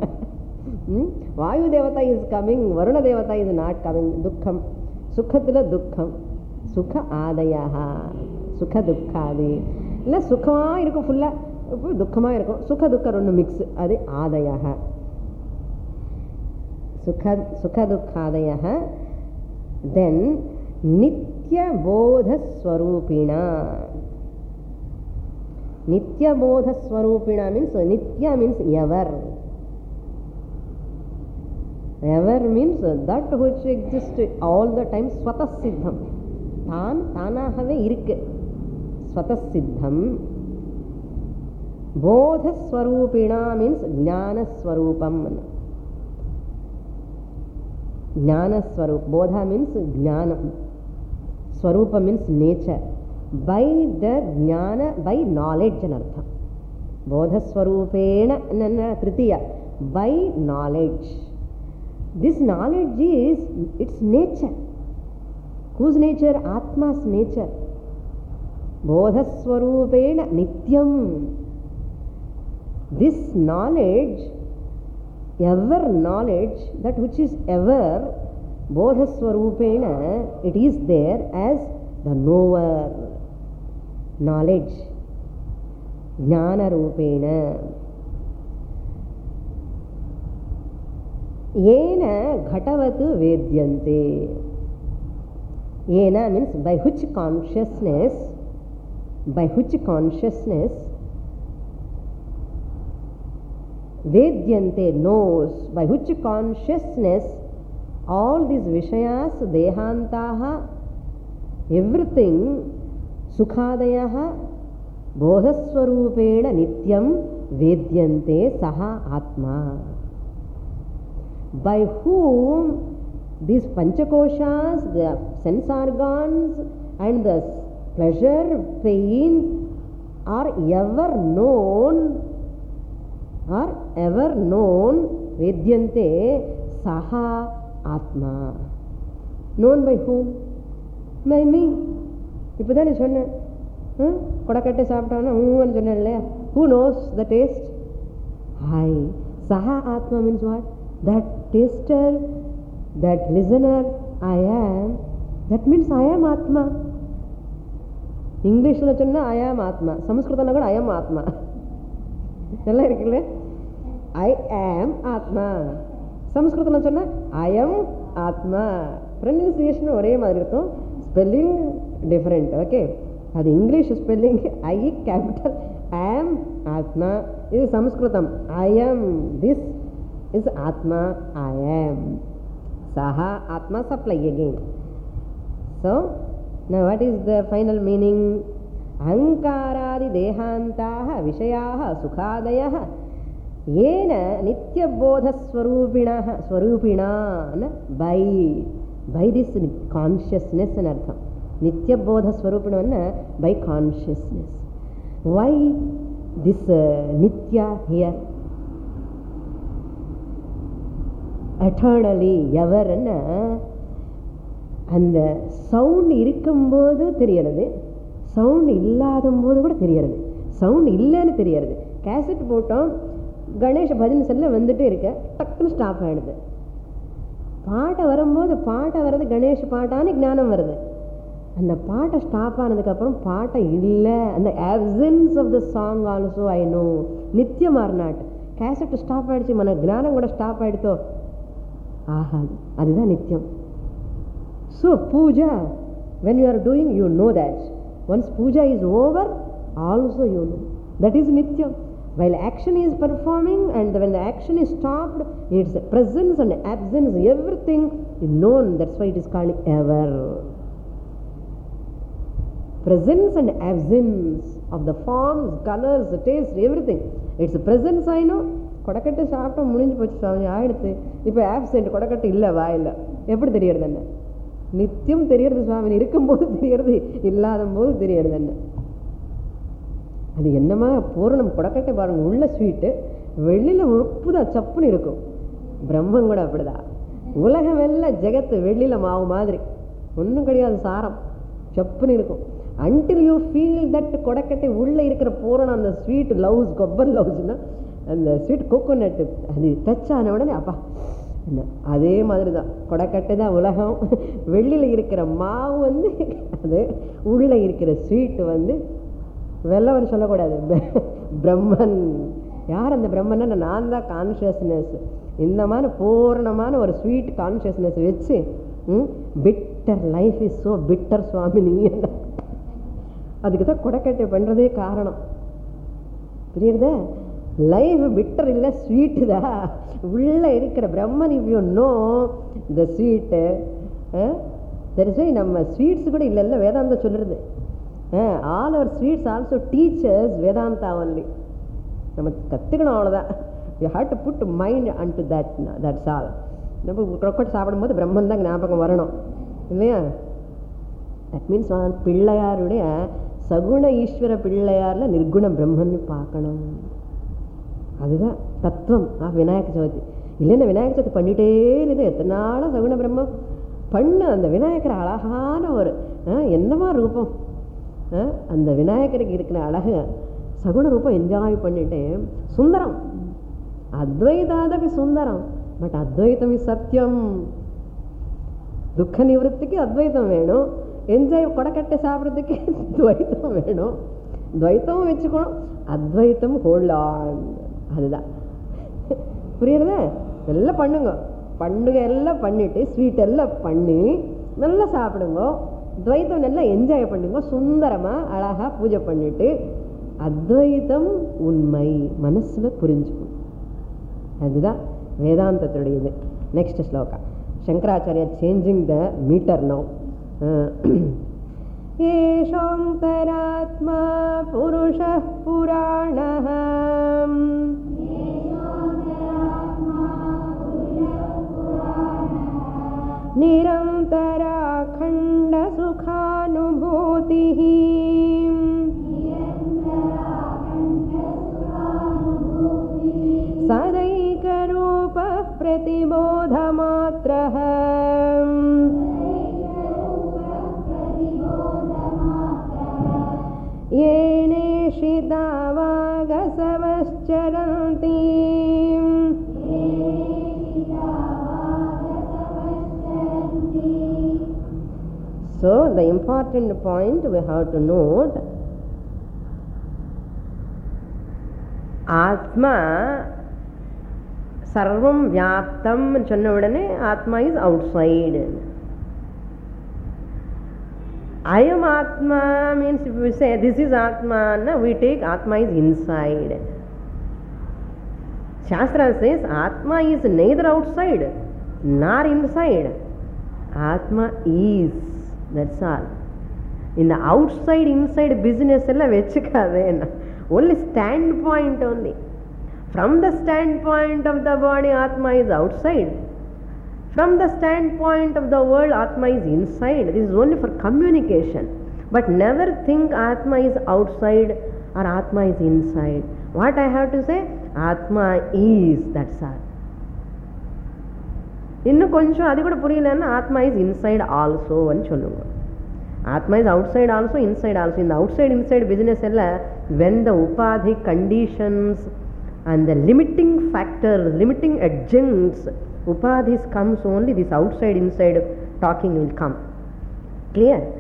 வாயு தேவதா is coming, Varuna Devatha is not coming. துக்கம் சுகத்தில் துக்கம். சுக ஆதையா சுக துக்காதி. இல்லை சுகமாக இருக்கும் ஃபுல்லாக, துக்கமாக இருக்கும். சுக துக்கம் ஒன்று மிக்ஸ், அது ஆதையா. சுக சுக துக்காதய. தென் நித்யபோதஸ்வரூபிணா. நித்யபோதஸ்வரூபிணா மீன்ஸ் நித்யா means ever. Ever means that which exists all the time. ஸ்வதசித்தம், தான் தானாகவே இருக்கு. ஸ்வதசித்தம். போதஸ்வரூபிணா மீன்ஸ் ஞானஸ்வரூபம். ஞானஸ்வரூப். போதா மீன்ஸ் ஞானம், ஸ்வரூப மீன்ஸ் நேச்சர். பை த ஞான, பை நாலேஜ் அர்த்தம். போதஸ்வரூபேண திருத்தியா, by knowledge. This knowledge is its nature. whose nature? Atma's nature. Bodhaswarupena nityam. This knowledge, ever knowledge, that which is ever, Bodhaswarupena, it is there as the knower. Knowledge. Jnana Rupena. Yena ghatavatu vedyante. Yena means by which consciousness, by which consciousness vedyante knows, by which consciousness all these vishayas, dehantaha, everything, sukhadayaha, bodhaswarupena nityam vedyante saha atma. By whom these panchakoshas, the sense organs and the pleasure, pain are ever known, are ever known, vedyante saha atma. Known by whom? By me. இப்போதான் நீ சொன்னேன், கொடக்கட்டை சாப்பிட்டானா ஊன்னு சொன்னேன் இல்லையா? Who knows the taste? I. Saha atma means what? That taster, that listener, I am, that means I am Atma. இங்கிலீஷில் சொன்னால் I am Atma, சமஸ்கிருதம்னா கூட I am Atma. நல்லா இருக்குல்ல? I am Atma. சமஸ்கிருதத்தில் சொன்னால் I am Atma. ப்ரொனன்சியேஷன் ஒரே மாதிரி இருக்கும், ஸ்பெல்லிங் டிஃப்ரெண்ட். ஓகே, அது English spelling I capital am Atma. இது சமஸ்கிருதம் I am, this is Atma, I am. Saha Atma supply again. So now what is the final meaning? Ahankaradi dehantaha vishayaha sukhadayaha yena nityabodha swarupinaha swarupina by by this consciousness and artham. Nityabodha swarupina by consciousness. Why this uh, nitya here? Eternally எவர்ன்னு அந்த sound இருக்கும்போது தெரியறது, sound இல்லாத போது கூட தெரியறது. Sound இல்லைன்னு தெரியறது. கேசட் போட்டோம், கணேஷ பஜன் செல்ல வந்துட்டு இருக்க, டக்குன்னு ஸ்டாப் ஆகிடுது. பாட்டை வரும்போது பாட்டை வர்றது கணேஷ் பாட்டான்னு ஞானம் வருது. அந்த பாட்டை ஸ்டாப் ஆனதுக்கப்புறம் பாட்டை இல்லை, அந்த absence of the song also I know. நித்தியம் ஆர் நாட். கேசட் ஸ்டாப் ஆகிடுச்சு, మన జ్ఞానం கூட ஸ்டாப் ஆகிடுத்தோ ஆகாது. அதுதான் நித்தியம். So Puja, when you are doing, you know that. Once puja is over, also you know. That is nityam. While action is performing and when the action is stopped, its presence and absence, everything is known. That's why it is called ever. Presence and absence of the forms, colors, taste, everything. Its presence I know. கொடக்கட்டு சாப்பிட்டா முடிஞ்சு போச்சு சுவாமி, ஆயிடுத்து. இப்போ absent, கொடக்கட்டு இல்லை வாயில், எப்படி தெரியறது என்ன? நித்தியம் தெரியறது சுவாமி, இருக்கும்போது தெரியறது, இல்லாத போது தெரியறது என்ன? அது என்னமா பூரணம். கொடக்கட்டை பாருங்க, உள்ள ஸ்வீட்டு, வெளியில் உப்புதான் சப்புன்னு இருக்கும். பிரம்மன் கூட அப்படிதான். உலகம் எல்லாம் ஜெகத்து வெளியில் மாவு மாதிரி, ஒன்றும் கிடையாது, சாரம் சப்புன்னு இருக்கும். until you feel that கொடக்கட்டை உள்ளே இருக்கிற பூரணம், அந்த ஸ்வீட் லவ்ஸ், கொப்பர் லவ்ஸ்னா அந்த ஸ்வீட் கோகோனட், அது டச் ஆன உடனே அப்பா என்ன, அதே மாதிரி தான் கொடக்கட்டை தான் உலகம். வெளியில் இருக்கிற மாவு வந்து அது, உள்ளே இருக்கிற ஸ்வீட்டு வந்து வெள்ளவன் சொல்லக்கூடாது, பிரம்மன். யார் அந்த பிரம்மன்னா? நான் தான் கான்ஷியஸ்னஸ். இந்த மாதிரி பூர்ணமான ஒரு ஸ்வீட் கான்ஷியஸ்னஸ் வச்சு, bitter life is so bitter சுவாமி, நீ என்ன, அதுக்கு தான் கொடக்கட்டை பண்ணுறதே காரணம். புரியுறதா? லைஃப் பிட்டர் இல்லை, ஸ்வீட்டு தான். உள்ளே இருக்கிற பிரம்மன், if you know the sweet, தெரிஞ்சு நம்ம ஸ்வீட்ஸ் கூட இல்லை இல்லை வேதாந்தா சொல்லுறது. All our sweets also teachers Vedanta only. நம்ம கற்றுக்கணும், அவ்வளோதான். You have to put mind on to that, that's all. நம்ம கொடக்கட்டை சாப்பிடும்போது பிரம்மன் தான் ஞாபகம் வரணும் இல்லையா? தட் மீன்ஸ் பிள்ளையாருடைய சகுண ஈஸ்வர பிள்ளையாரில் நிர்குண பிரம்மன்னு பார்க்கணும். அதுதான் தத்துவம் ஆ விநாயக சதுர்த்தி. இல்லைன்னா விநாயக சதுர்த்தி பண்ணிகிட்டே இருக்குது, எத்தனை நாளாக சகுண பிரம்மம் பண்ணு. அந்த விநாயகர் அழகான ஒரு என்னமா ரூபம், அந்த விநாயகருக்கு இருக்கிற அழகு சகுண ரூபம் என்ஜாய் பண்ணிட்டு, சுந்தரம் அத்வைதாதபி சுந்தரம். பட் அத்வைத்தம் இஸ் சத்தியம். துக்க நிவர்த்திக்கு அத்வைத்தம் வேணும், என்ஜாய் கொடக்கட்டை சாப்பிட்றதுக்கு துவைத்தம் வேணும். துவைத்தமும் வச்சுக்கணும், அத்வைத்தம் ஹோல்ட் ஆன். அதுதான் புரியுறதா? எல்லாம் பண்ணுங்க, பண்டிகை எல்லாம் பண்ணிட்டு, ஸ்வீட் எல்லாம் பண்ணி நல்லா சாப்பிடுங்க, துவைத்தம் நல்லா என்ஜாய் பண்ணுங்க, சுந்தரமா அழகா பூஜை பண்ணிட்டு, அத்வைத்தம் உண்மை மனசுல புரிஞ்சுக்கும். அதுதான் வேதாந்தத்துடைய இது. Next sloka, Shankaracharya changing the metre now. ஏஷாந்தராத்மா புருஷः புராணः நிரந்தராఖண்ட சுகானுபூதிः சதைகரூபः பிரதிபோதமாத்ரः येनेषितावागसवश्चरन्ति So the important point we have to note, Atma sarvam vyaptam சொன்ன உடனே Atma is outside. I am Atma means if we say this is Atma, na, we take Atma is inside. Shastra says Atma is neither outside nor inside. Atma is, that's all. In the outside inside business ella vechikadena, only standpoint only. From the standpoint of the body, Atma is outside. From the standpoint of the world, Atma is inside. This is only for communication. But never think Atma is outside or Atma is inside. What I have to say? Atma is, that's all. இன்னும் கொஞ்சம் அது கூட புரியலன்னா Atma is inside also ன்னு சொல்லுங்க. Atma is outside also, inside also. In the outside inside business எல்லாம் when the upadhi conditions and the limiting factors, limiting adjuncts, upadhis comes only, this outside inside talking will come. Clear?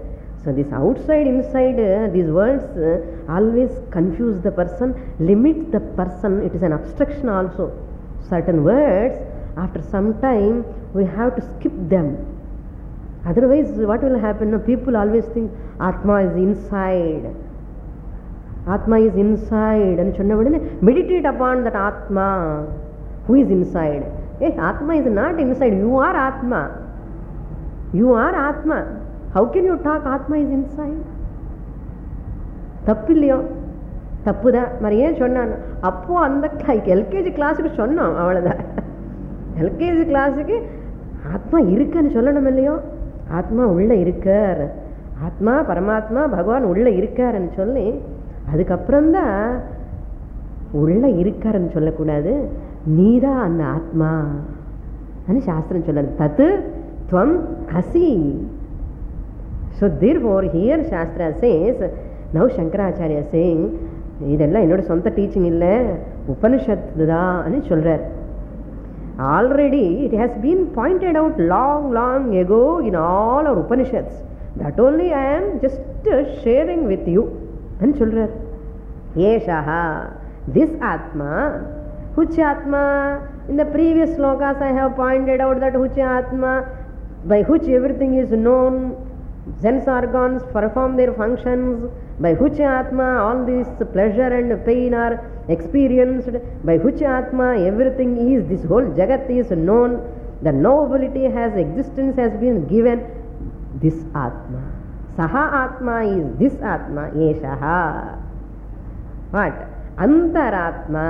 So this outside, inside, uh, these words uh, always confuse the person, limit the person. It is an obstruction also. Certain words, after some time, we have to skip them. Otherwise, what will happen? No, people always think Atma is inside. Atma is inside. And meditate upon that Atma. Who is inside? Hey, Atma is not inside. You are Atma. You are Atma. How can you talk Atma is inside? தப்பில்லையோ தப்பு தான். మరి ஏன் சொன்னான்? அப்போ அந்த LKG கிளாஸுக்கு சொன்னோம், அவ்வளோதான். எல்கேஜி கிளாஸுக்கு ஆத்மா இருக்குன்னு சொல்லணும் இல்லையோ? ஆத்மா உள்ள இருக்கார், ஆத்மா பரமாத்மா பகவான் உள்ள இருக்காருன்னு சொல்லி, அதுக்கப்புறம்தான் உள்ள இருக்காருன்னு சொல்லக்கூடாது, நீதான் அந்த ஆத்மா சாஸ்திரம் சொல்லுது. தத்து துவம் அசி. So therefore here Shastra says, now Shankaracharya saying, இதெல்லாம் என்னோட சொந்த டீச்சிங் இல்லை, உபனிஷத்து தான் అని சொல்றார். Already it has been pointed out long long ago in all our Upanishads. That only I am just sharing with you అని சொல்றார். Yeshaha, this Atma, which Atma? In the previous slokas I have pointed out that which Atma, by which everything is known, sense organs perform their functions, by which Atma all this pleasure and pain are experienced, by which Atma everything is, this whole Jagat is known, the knowability has existence has been given, this Atma. Saha Atma is this Atma, Yeshaha. What? Antaratma.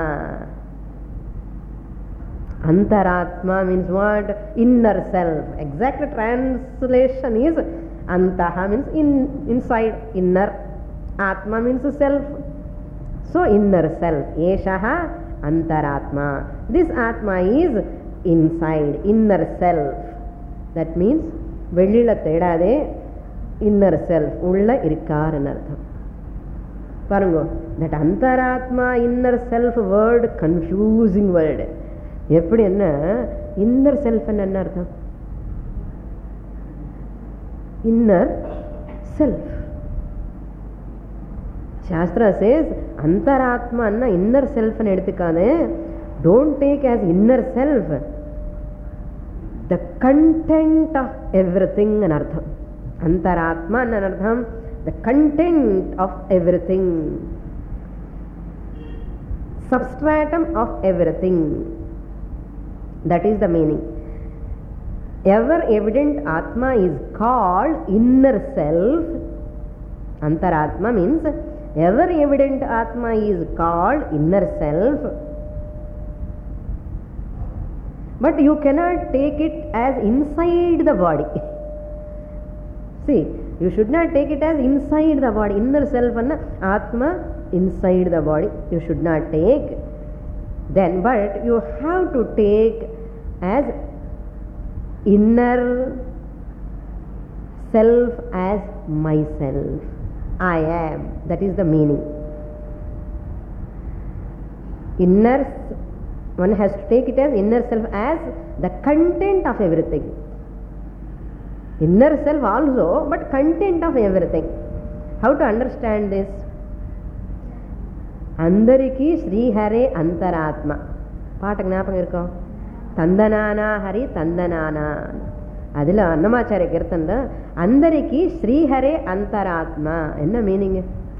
Antaratma means what? Inner self. Exact translation is Antaha means in, inside, inner. Atma means self. So inner self. Yeshaha Antaratma. This Atma is inside, inner self. That means velila thedade inner self. Ulla irkar enartham. Parango. That Antaratma, inner self word, confusing word. எப்படி என்ன inner self என்ன அர்த்தம்? Inner self. Shastra says அந்தராத்மா inner self எடுத்துக்காதே. Don't take as inner self the content of everything అని అర్థం. అంతరాత్మ అని అర్థం the content of everything, substratum of everything. That is the meaning. Ever evident Atma is called inner self. Antaratma means ever evident Atma is called inner self. But you cannot take it as inside the body. See, you should not take it as inside the body. Inner self and Atma inside the body you should not take. Then but you have to take as inner self as myself. I am. That is the meaning. Inner, one has to take it as inner self as the content of everything. Inner self also, but content of everything. How to understand this? అందరికీ శ్రీహరే అంతరాత్మ పాట జ్ఞాపకం இருக்கும். తందనానా హరి తందనానా, அதில் அன்னமாச்சாரிய கீர்த்தன்ல అందరికీ శ్రీహరే అంతరాత్మ என்ன meaning?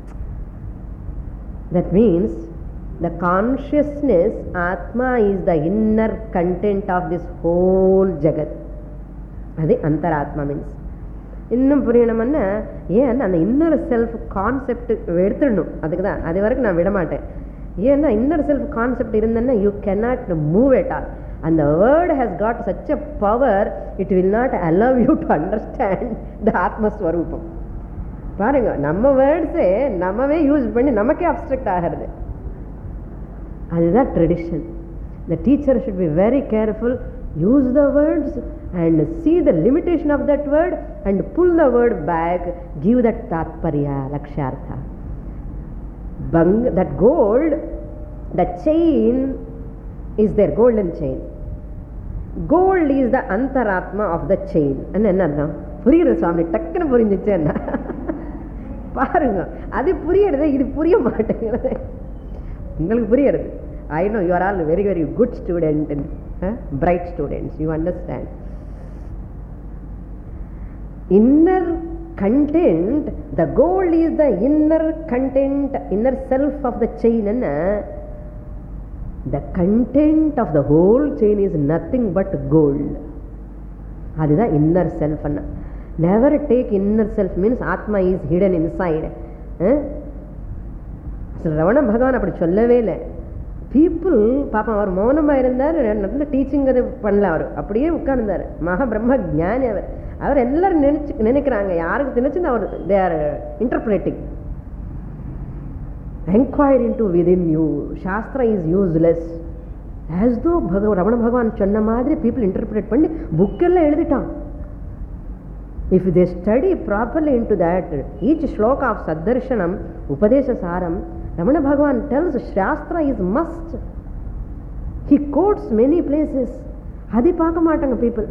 That means the consciousness Atma is the inner content of this whole Jagat. அது అంతరాత్మ means. இன்னும் புரியணும்னா ஏன் அந்த இன்னர் செல்ஃப் கான்செப்ட் எடுத்துடணும். அதுக்கு தான் அது வரைக்கும் நான் விடமாட்டேன். ஏன்னா இன்னர் செல்ஃப் கான்செப்ட் இருந்தேன்னா you cannot move it all. அந்த word has got such a power, it will not allow you to understand the ஆத்மஸ்வரூபம். பாருங்க, நம்ம வேர்ட்ஸே நம்மவே யூஸ் பண்ணி நமக்கே அப்ஸ்ட்ரக்ட் ஆகிறது. அதுதான் tradition. The teacher should be very careful. Use the words and see the limitation of that word and pull the word back, give that tatparya, lakshartha. Bang, that gold, the chain is their golden chain. Gold is the antaratma of the chain. And enna puriyra swami takkana purinjichu enna பாருங்க, அது புரியுறது, இது புரிய மாட்டேங்கிறது. உங்களுக்கு புரியுறது. I know you are all very very good student and uh, bright students. You understand. Inner content, the goal is the inner content, inner self of the chain. And uh, the content of the whole chain is nothing but gold. That's the inner self. Never take inner self means Atma is hidden inside. Ramana பகவான் அப்படி சொல்லவே இல்லை. People பாப்பா அவர் மௌனமாக இருந்தார், நல்ல teaching அது பண்ணல, அவர் அப்படியே உட்கார்ந்தார். மகா பிரம்ம ஜானி அவர். அவர் எல்லாரும் நினைச்சு நினைக்கிறாங்க யாருக்கு நினைச்சு அவர் they are interpreting. Enquire into within you, shastra is useless. As though Bhagavan Ramana பகவான் சொன்ன மாதிரி பீப்புள் இன்டர்பிரேட் பண்ணி புக்கெல்லாம் எழுதிட்டான். If they study properly into that, each shloka of Saddarshanam, Upadesha Saram, Ramana Bhagavan tells Shastra is must. He quotes many places. Adi paaka maatanga people.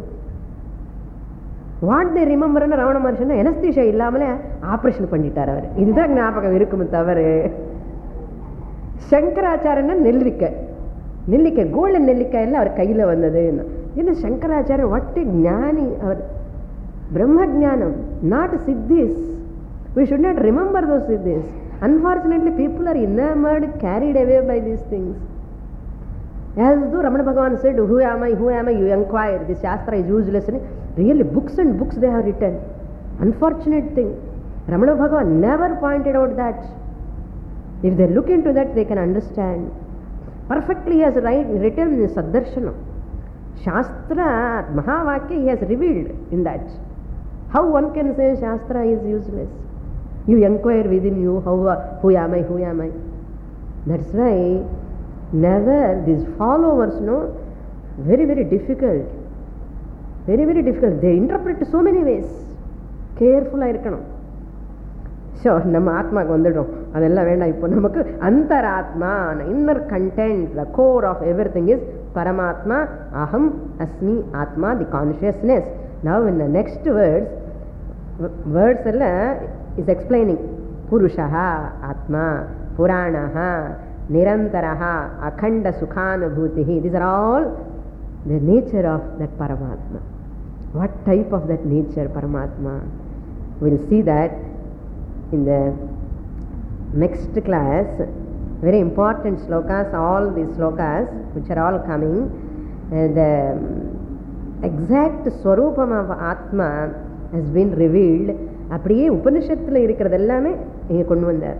What they remember na Ramana Maharshi na anesthesia illamale operation பண்ணிட்டார் அவர். இதுதான் ஞாபகம் இருக்கும் தவிர சங்கராச்சாரியன் நெல்லிக்காய் நெல்லிக்காய் golden நெல்லிக்காய் எல்லாம் அவர் கையில் வந்தது. இது சங்கராச்சாரியர் வட்டி ஞானி அவர். Brahmajnanam, not siddhis. We should not remember those siddhis. Unfortunately, people are enamored, carried away by these things. As though Ramana Bhagavan said, who am I, who am I, you inquire. This Shastra is useless. Really, books and books they have written. Unfortunate thing. Ramana Bhagavan never pointed out that. If they look into that, they can understand. Perfectly he has written in Saddarshanam. Shastra, Mahavakya, he has revealed in that. How one can say Shastra is useless? You inquire within you, how, who am I, who am I? That's why never these followers know, very very difficult. Very very difficult. They interpret so many ways. Careful ah irukkanum. So நம்ம ஆத்மாக்கு வந்துடும், அதெல்லாம் வேண்டாம். இப்போ நமக்கு அந்தராத்மா, inner content, the core of everything is Paramatma, Aham, Asmi, Atma, the consciousness. Now in the next words, words is explaining Purushaha, Atma, Puranaha, Nirantaraha, Akhanda Sukhanubhutihi. These are all the nature of that Paramatma. What type of that nature Paramatma? We'll see that in the next class. Very important slokas, all these slokas which are all coming. Uh, the exact swarupam of Atma has been revealed. அப்படியே உபனிஷத்தில் இருக்கிறது எல்லாமே இங்கே கொண்டு வந்தார்.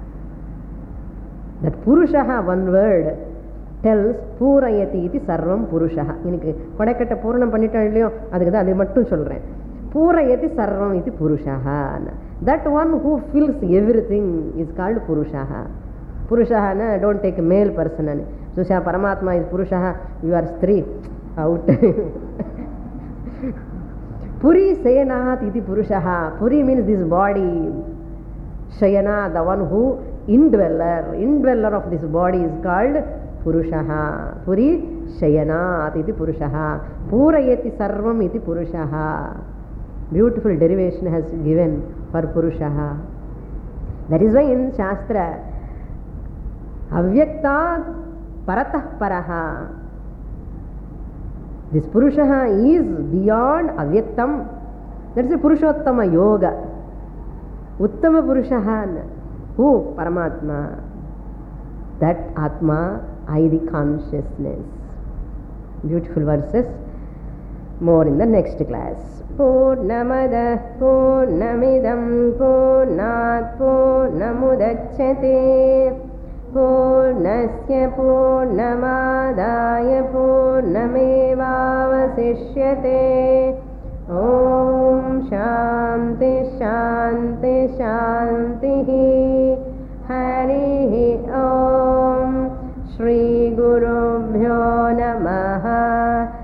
That Purushaha, one word tells பூரயதி இது சர்வம் புருஷா. எனக்கு கொடைக்கட்டை பூரணம் பண்ணிட்டோம் இல்லையோ, அதுக்கு தான் அதை மட்டும் சொல்கிறேன். பூரயதி சர்வம் இது புருஷா. That one who fills everything is called Purushaha. Purushaha, na, don't take a male person. So, Paramatma is Purushaha, you are Stri, out. Puri Sayanat iti Purushaha. Puri means this body. Shayana, the one who indweller, indweller of this body is called Purushaha. Puri Shayanat iti Purushaha. Purayati Sarvam iti Purushaha. Beautiful derivation has given for Purushaha. That is why in Shastra, Avyaktat Paratah Paraha. This Purushaha is beyond Avyaktam. That is a Purushottama Yoga. Uttama Purushaha. Who? Paramatma. That Atma, I the consciousness. Beautiful verses. More in the next class. Purnamada Purnamidam Purnat Purnamudachyate Purnasya Purnamadaya Purnamevavasishyate. Om Shanti Shanti Shanti. Harihi Om Shri Gurubhyo Namaha.